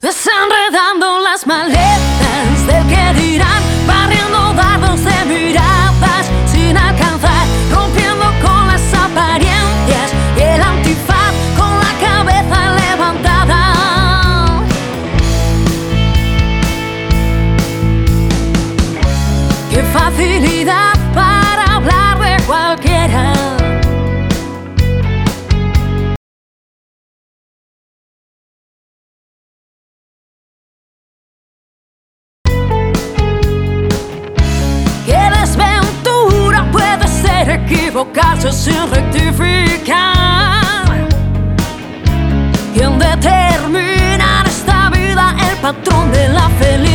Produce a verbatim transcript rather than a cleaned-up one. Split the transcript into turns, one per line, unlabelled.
Desenredando las maletas del que dirán, barriendo dardos de miradas sin alcanzar, rompiendo con las apariencias y el antifaz con la cabeza levantada. Qué facilidad para hablar de cualquiera. Equivocarse sin rectificar. ¿Quién determina en esta vida el patrón de la felicidad?